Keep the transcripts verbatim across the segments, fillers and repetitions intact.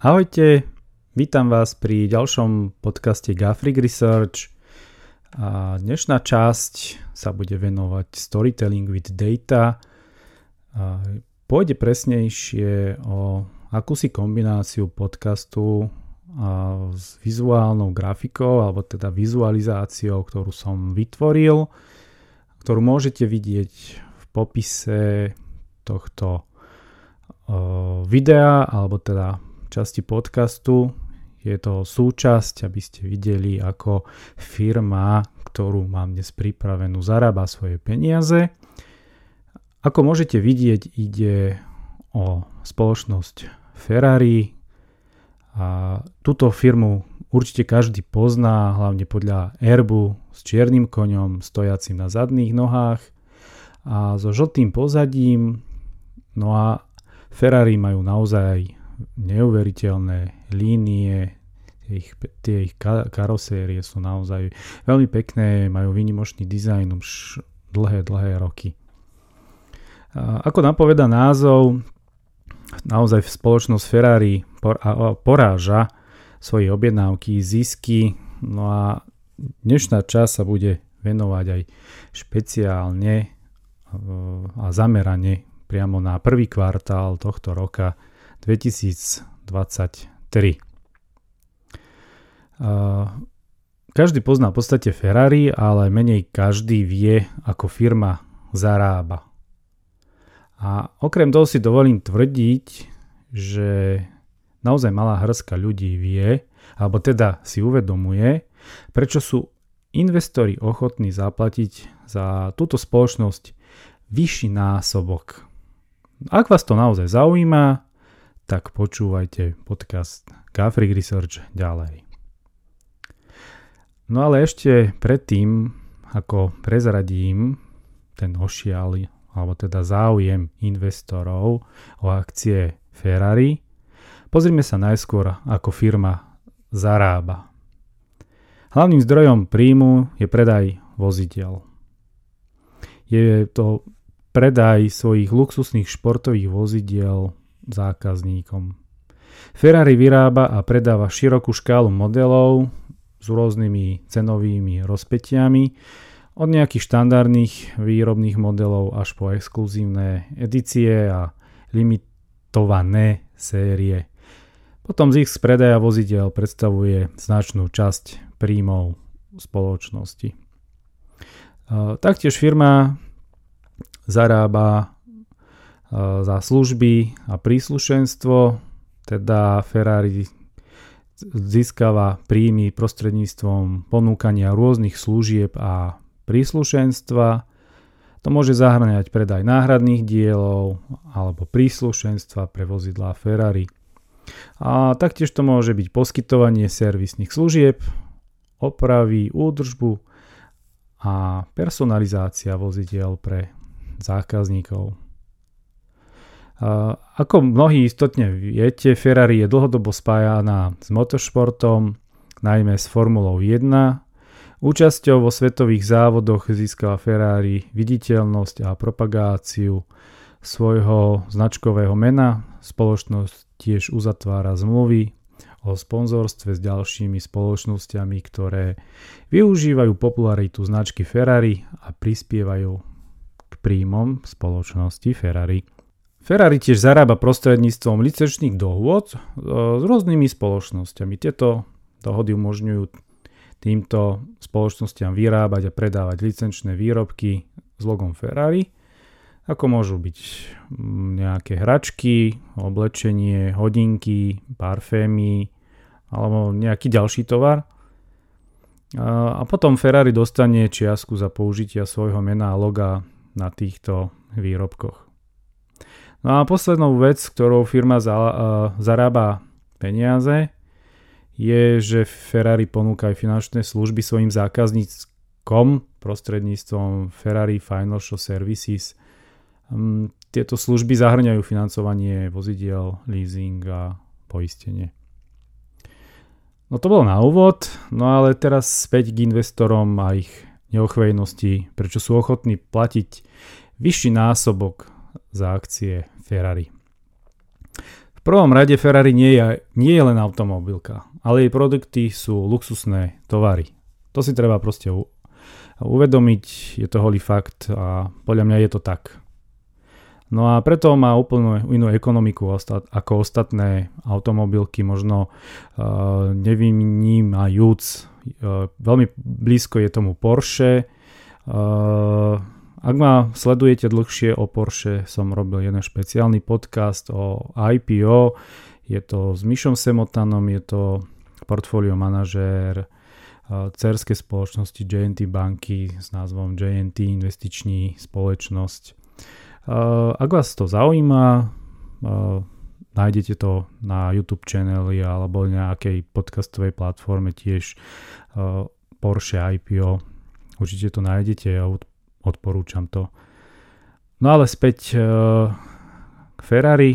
Ahojte, vítam vás pri ďalšom podcaste Gafrig Research. A dnešná časť sa bude venovať Storytelling with Data. A pôjde presnejšie o akúsi kombináciu podcastu a s vizuálnou grafikou, alebo teda vizualizáciou, ktorú som vytvoril, ktorú môžete vidieť v popise tohto videa, alebo teda časti podcastu. Je to súčasť, aby ste videli, ako firma, ktorú mám dnes pripravenú, zarába svoje peniaze. Ako môžete vidieť, ide o spoločnosť Ferrari. A túto firmu určite každý pozná, hlavne podľa erbu s čiernym koňom stojacím na zadných nohách a so žltým pozadím. No a Ferrari majú naozaj neuveriteľné línie, tie ich, tie ich karosérie sú naozaj veľmi pekné, majú výnimočný dizajn už dlhé, dlhé roky. A ako napoveda názov, naozaj spoločnosť Ferrari poráža svoje objednávky, zisky, no a dnešná časť sa bude venovať aj špeciálne a zamerane priamo na prvý kvartál tohto roka dvetisícdvadsaťtri. Každý pozná v podstate Ferrari, ale menej každý vie, ako firma zarába. A okrem toho si dovolím tvrdiť, že naozaj malá hrstka ľudí vie, alebo teda si uvedomuje, prečo sú investori ochotní zaplatiť za túto spoločnosť vyšší násobok. Ak vás to naozaj zaujíma, tak počúvajte podcast Gafrig Research ďalej. No ale ešte predtým, ako prezradím ten ošial, alebo teda záujem investorov o akcie Ferrari, pozrime sa najskôr, ako firma zarába. Hlavným zdrojom príjmu je predaj vozidiel. Je to predaj svojich luxusných športových vozidiel zákazníkom. Ferrari vyrába a predáva širokú škálu modelov s rôznymi cenovými rozpätiami, od nejakých štandardných výrobných modelov až po exkluzívne edície a limitované série. Potom zisk z predaja vozidiel predstavuje značnú časť príjmov spoločnosti. Taktiež firma zarába za služby a príslušenstvo, teda Ferrari získava príjmy prostredníctvom ponúkania rôznych služieb a príslušenstva. To môže zahŕňať predaj náhradných dielov alebo príslušenstva pre vozidlá Ferrari. A taktiež to môže byť poskytovanie servisných služieb, opravy, údržbu a personalizácia vozidiel pre zákazníkov. Ako mnohí istotne viete, Ferrari je dlhodobo spájaná s motoršportom, najmä s Formulou jeden. Účasťou vo svetových závodoch získala Ferrari viditeľnosť a propagáciu svojho značkového mena. Spoločnosť tiež uzatvára zmluvy o sponzorstve s ďalšími spoločnosťami, ktoré využívajú popularitu značky Ferrari a prispievajú k príjmom spoločnosti Ferrari. Ferrari tiež zarába prostredníctvom licenčných dohôd s rôznymi spoločnosťami. Tieto dohody umožňujú týmto spoločnosťam vyrábať a predávať licenčné výrobky s logom Ferrari, ako môžu byť nejaké hračky, oblečenie, hodinky, parfémy alebo nejaký ďalší tovar. A potom Ferrari dostane čiastku za použitia svojho mena a loga na týchto výrobkoch. No a poslednou vec, ktorou firma zarába peniaze, je, že Ferrari ponúka aj finančné služby svojim zákazníkom prostredníctvom Ferrari Financial Services. Tieto služby zahŕňajú financovanie vozidiel, leasing a poistenie. No to bolo na úvod, no ale teraz späť k investorom a ich neochvejnosti, prečo sú ochotní platiť vyšší násobok za akcie Ferrari. V V prvom rade Ferrari nie je, nie je len automobilka, ale jej produkty sú luxusné tovary. To si treba proste uvedomiť, je to holý fakt a podľa mňa je to tak. No a preto má úplne inú ekonomiku ako ostatné automobilky, možno uh, nevynímajúc. Uh, veľmi blízko je tomu Porsche. Uh, ak ma sledujete dlhšie o Porsche, som robil jeden špeciálny podcast o í pé ó. Je to s Mišom Semotanom, je to portfólio manažér uh, dcérskej spoločnosti J and T banky s názvom J and T investiční spoločnosť. Uh, ak vás to zaujíma, uh, nájdete to na YouTube channeli alebo nejakej podcastovej platforme tiež uh, Porsche í pé ó. Určite to nájdete a odporúčam to. No ale späť uh, k Ferrari.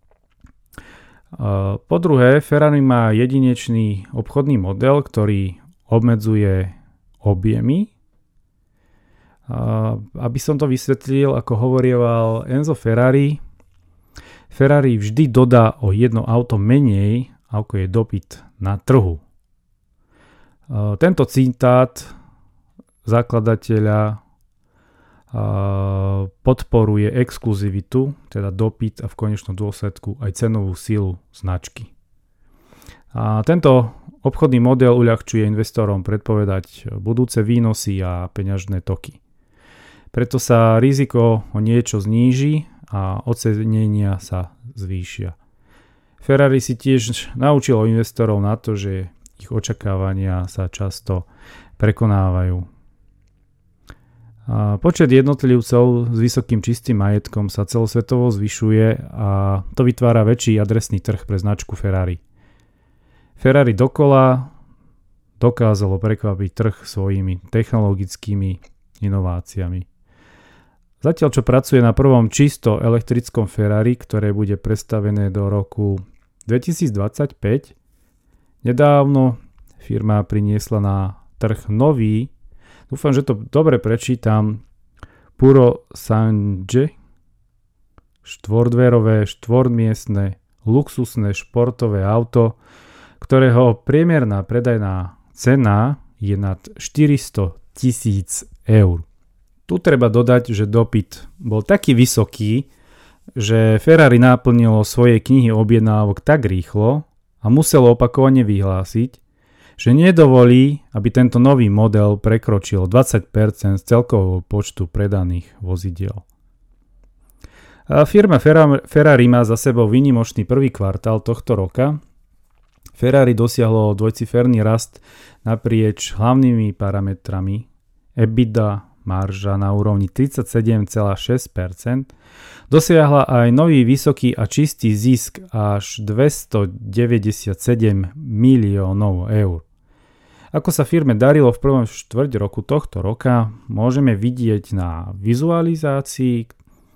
Uh, po druhé, Ferrari má jedinečný obchodný model, ktorý obmedzuje objemy. Uh, aby som to vysvetlil, ako hovorieval Enzo Ferrari, Ferrari vždy dodá o jedno auto menej, ako je dopyt na trhu. Uh, tento citát zakladateľa uh, podporuje exkluzivitu, teda dopyt a v konečnom dôsledku aj cenovú silu značky. A tento obchodný model uľahčuje investorom predpovedať budúce výnosy a peňažné toky. Preto sa riziko o niečo zníži a ocenenia sa zvýšia. Ferrari si tiež naučilo investorov na to, že ich očakávania sa často prekonávajú. A počet jednotlivcov s vysokým čistým majetkom sa celosvetovo zvyšuje a to vytvára väčší adresný trh pre značku Ferrari. Ferrari dokola dokázalo prekvapiť trh svojimi technologickými inováciami. Zatiaľ, čo pracuje na prvom čisto elektrickom Ferrari, ktoré bude predstavené do roku dvetisícdvadsaťpäť, nedávno firma priniesla na trh nový, dúfam, že to dobre prečítam, Purosangue, štvordverové, štvormiestne, luxusné športové auto, ktorého priemerná predajná cena je nad štyristo tisíc eur. Tu treba dodať, že dopyt bol taký vysoký, že Ferrari naplnilo svoje knihy objednávok tak rýchlo a muselo opakovane vyhlásiť, že nedovolí, aby tento nový model prekročil dvadsať percent z celkového počtu predaných vozidiel. A firma Ferrari má za sebou výnimočný prvý kvartál tohto roka. Ferrari dosiahlo dvojciferný rast naprieč hlavnými parametrami EBITDA, marža na úrovni tridsaťsedem celá šesť percent, dosiahla aj nový vysoký a čistý zisk až dvestodeväťdesiatsedem miliónov eur. Ako sa firme darilo v prvom štvrť roku tohto roka, môžeme vidieť na vizualizácii.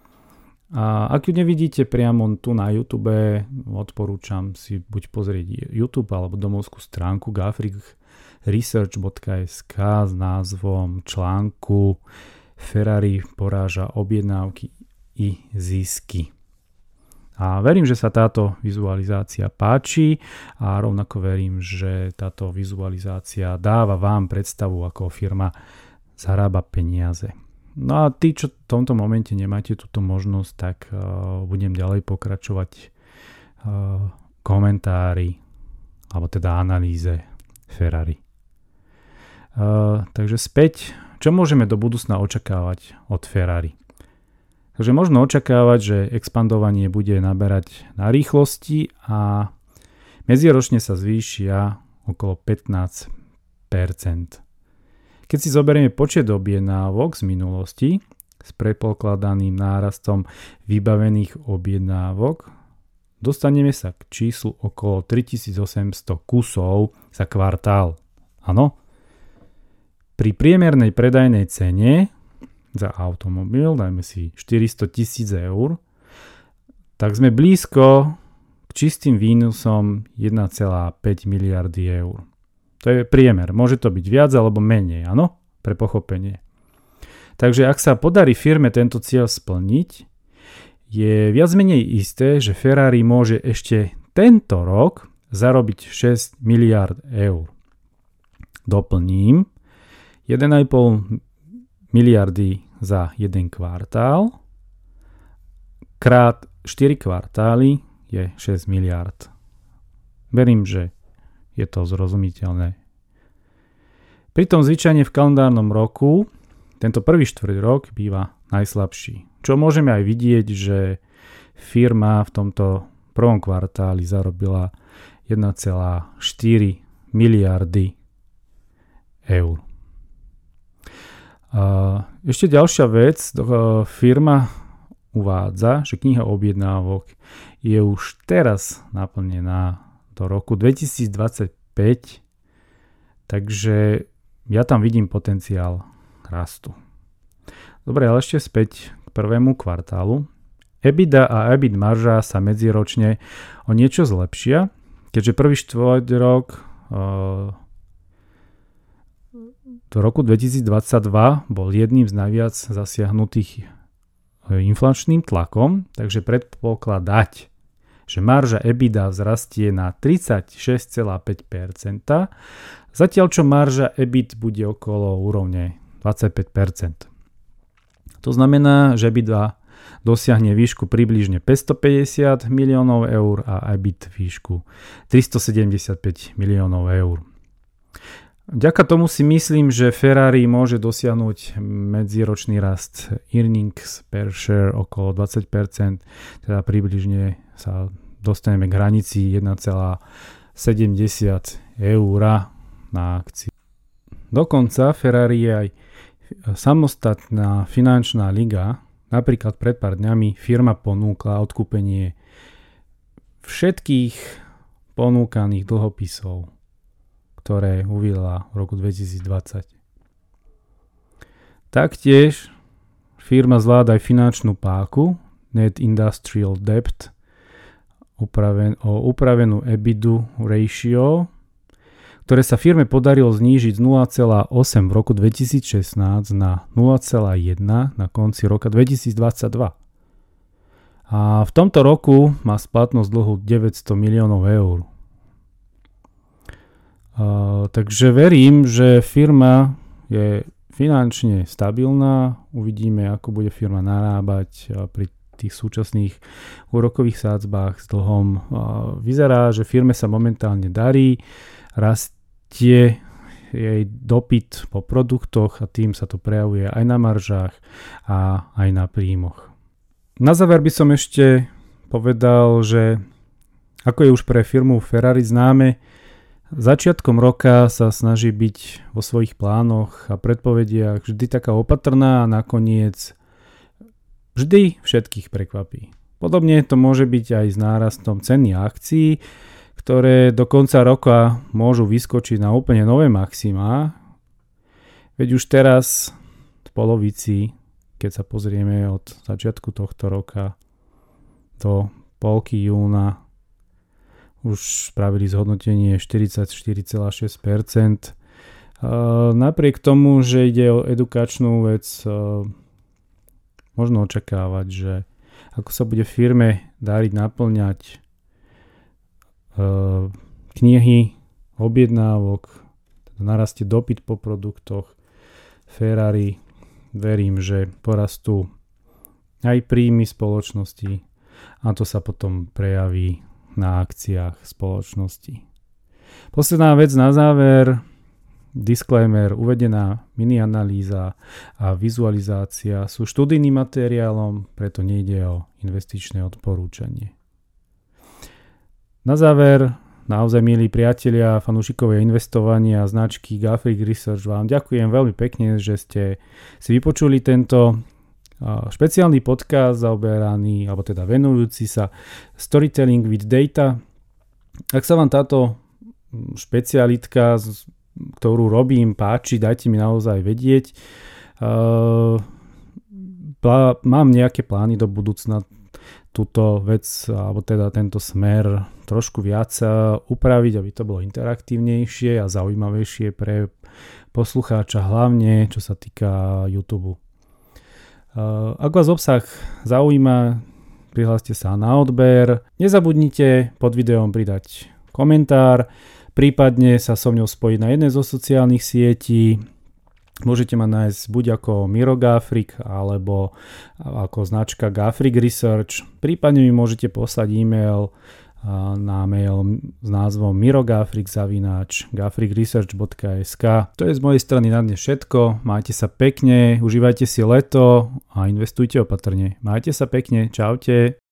A ak ju nevidíte priamo tu na YouTube, odporúčam si buď pozrieť YouTube alebo domovskú stránku gafrik research bodka es ká s názvom článku Ferrari poráža objednávky i zisky. A verím, že sa táto vizualizácia páči a rovnako verím, že táto vizualizácia dáva vám predstavu, ako firma zarába peniaze. No a tí, čo v tomto momente nemáte túto možnosť, tak uh, budem ďalej pokračovať uh, komentári alebo teda analýze Ferrari. Uh, takže späť, čo môžeme do budúcna očakávať od Ferrari? Takže možno očakávať, že expandovanie bude naberať na rýchlosti a medziročne sa zvýšia okolo pätnásť percent. Keď si zoberieme počet objednávok z minulosti s predpokladaným nárastom vybavených objednávok, dostaneme sa k číslu okolo tritisícosemsto kusov za kvartál. Áno? Pri priemernej predajnej cene za automobil, dajme si štyristo tisíc eur, tak sme blízko k čistým výnosom jeden celá päť miliardy eur. To je priemer. Môže to byť viac alebo menej, áno? Pre pochopenie. Takže ak sa podarí firme tento cieľ splniť, je viac menej isté, že Ferrari môže ešte tento rok zarobiť šesť miliárd eur. Doplním, jeden a pol miliardy za jeden kvartál krát štyri kvartály je šesť miliárd. Verím, že je to zrozumiteľné. Pritom zvyčajne v kalendárnom roku tento prvý štvrť rok býva najslabší. Čo môžeme aj vidieť, že firma v tomto prvom kvartáli zarobila jeden celá štyri miliardy eur. Ešte ďalšia vec, firma uvádza, že kniha objednávok je už teraz naplnená do roku dvetisícdvadsaťpäť, takže ja tam vidím potenciál rastu. Dobre, ale ešte späť k prvému kvartálu. EBITDA a EBIT marža sa medziročne o niečo zlepšia, keďže prvý štvrťrok do roku dvetisícdvadsaťdva bol jedným z najviac zasiahnutých inflačným tlakom, takže predpokladať, že marža EBITDA vzrastie na tridsaťšesť celá päť percent, zatiaľ čo marža EBIT bude okolo úrovne dvadsaťpäť percent. To znamená, že EBITDA dosiahne výšku približne päťstopäťdesiat miliónov eur a EBIT výšku tristosedemdesiatpäť miliónov eur. Vďaka tomu si myslím, že Ferrari môže dosiahnuť medziročný rast earnings per share okolo dvadsať percent, teda približne sa dostaneme k hranici jeden celá sedemdesiat eur na akciu. Dokonca Ferrari je aj samostatná finančná liga. Napríklad pred pár dňami firma ponúkla odkúpenie všetkých ponúkaných dlhopisov, ktoré uviedla v roku dvetisícdvadsať. Taktiež firma zvláda aj finančnú páku Net Industrial Debt upraven, o upravenú EBITDA ratio, ktoré sa firme podarilo znížiť z nula celá osem v roku dvetisícšestnásť na nula celá jeden na konci roka dvetisícdvadsaťdva. A v tomto roku má splatnosť dlhu deväťsto miliónov eur. Uh, takže verím, že firma je finančne stabilná. Uvidíme, ako bude firma narábať pri tých súčasných úrokových sádzbách s dlhom. Uh, vyzerá, že firme sa momentálne darí, rastie jej dopyt po produktoch a tým sa to prejavuje aj na maržách a aj na príjmoch. Na záver by som ešte povedal, že ako je už pre firmu Ferrari známe, začiatkom roka sa snaží byť vo svojich plánoch a predpovediach vždy taká opatrná a nakoniec vždy všetkých prekvapí. Podobne to môže byť aj s nárastom ceny akcií, ktoré do konca roka môžu vyskočiť na úplne nové maximá. Veď už teraz v polovici, keď sa pozrieme od začiatku tohto roka do polky júna, už spravili zhodnotenie štyridsaťštyri celá šesť percent. Napriek tomu, že ide o edukačnú vec, možno očakávať, že ako sa bude firme dariť naplňať knihy, objednávok, teda narastie dopyt po produktoch Ferrari, verím, že porastú aj príjmy spoločnosti a to sa potom prejaví na akciách spoločnosti. Posledná vec na záver, disclaimer, uvedená mini-analýza a vizualizácia sú študijným materiálom, preto nejde o investičné odporúčanie. Na záver, naozaj milí priatelia, fanúšikovia investovania a značky Gulfstream Research, vám ďakujem veľmi pekne, že ste si vypočuli tento špeciálny podcast zaoberaný, alebo teda venujúci sa Storytelling with Data. Ak sa vám táto špecialitka, ktorú robím, páči, dajte mi naozaj vedieť. Mám nejaké plány do budúcna túto vec, alebo teda tento smer trošku viac upraviť, aby to bolo interaktívnejšie a zaujímavejšie pre poslucháča, hlavne čo sa týka YouTube. Ak vás obsah zaujíma, prihláste sa na odber. Nezabudnite pod videom pridať komentár, prípadne sa so mňou spojiť na jednej zo sociálnych sietí. Môžete ma nájsť buď ako Miro Gafrik alebo ako značka Gafrik Research. Prípadne mi môžete poslať e-mail na mail s názvom mirogafrik zavináč gafrikresearch bodka es ká. To je z mojej strany na dnes všetko. Majte sa pekne, užívajte si leto a investujte opatrne. Majte sa pekne, čaute.